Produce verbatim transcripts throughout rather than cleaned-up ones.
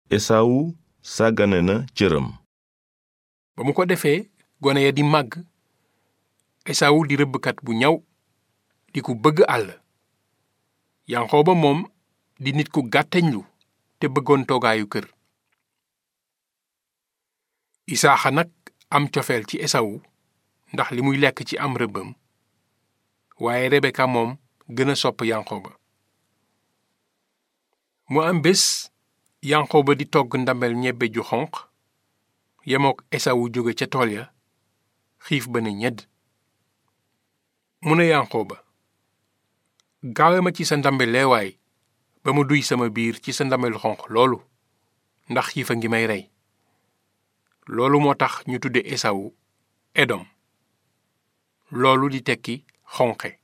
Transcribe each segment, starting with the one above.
Esawu sàggane na cëram. ba mu ko defee gone ya di màgg, Esawu di rëbbkat bu ñaw di ku bëgg àll, Yanqooba moom di nit ku gàtteñlu te bëggoon toogaayu kër. Isaaxa nag am cofeel ci Esawu ndax li muy lekk ci am rëbbam, waaye Rebeka moom gën a sopp Yanqooba. mu am bés Yanqooba di togg ndambel ñebbe ju xonq, yemook Esawu jóge ca tool ya, xiif ba ne ñedd. mu ne Yanqooba, gaawe ma ci sa ndambe leewaay ba mu duy sama biir ci sa ndambelu xonq loolu, ndax xiifa ngi may rey. loolu moo tax ñu tudde Esawu Edom, loolu di tekki xonqe.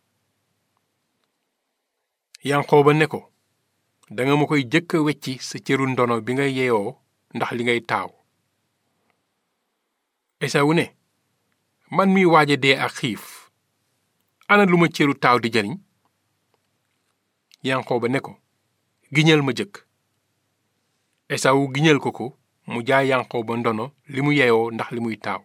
Yanqooba ne ko, danga ma koy jëkk a wecci sa cëru ndono bi nga yeewoo ndax li ngay taaw. Esawu ne, man miy waaja dee ak xiif, ana lu ma cëru taaw di jariñ? Yanqooba ne ko, giñal ma jëkk. Esawu giñal ko ko, mu jaay Yanqooba ndono li mu yeewoo ndax li muy taaw.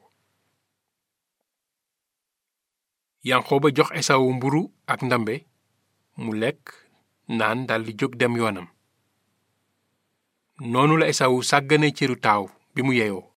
Yanqooba jox Esawu mburu ak ndambe, mu lekk naan daldi jóg dem yoonam. noonu la Esawu sàggane cëru taaw bi mu yeewoo.